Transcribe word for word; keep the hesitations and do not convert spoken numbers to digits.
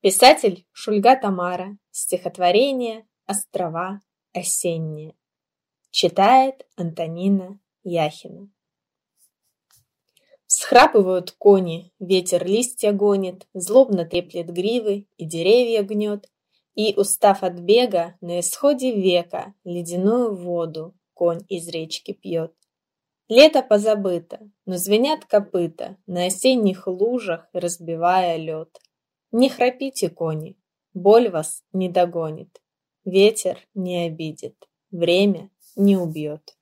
Писатель Шульга Тамара. Стихотворение «Острова осенние». Читает Антонина Яхина. Всхрапывают кони, ветер листья гонит, злобно треплет гривы и деревья гнет, и, устав от бега, на исходе века ледяную воду конь из речки пьет. Лето позабыто, но звенят копыта на осенних лужах, разбивая лед. Не храпите, кони, боль вас не догонит, ветер не обидит, время не убьет.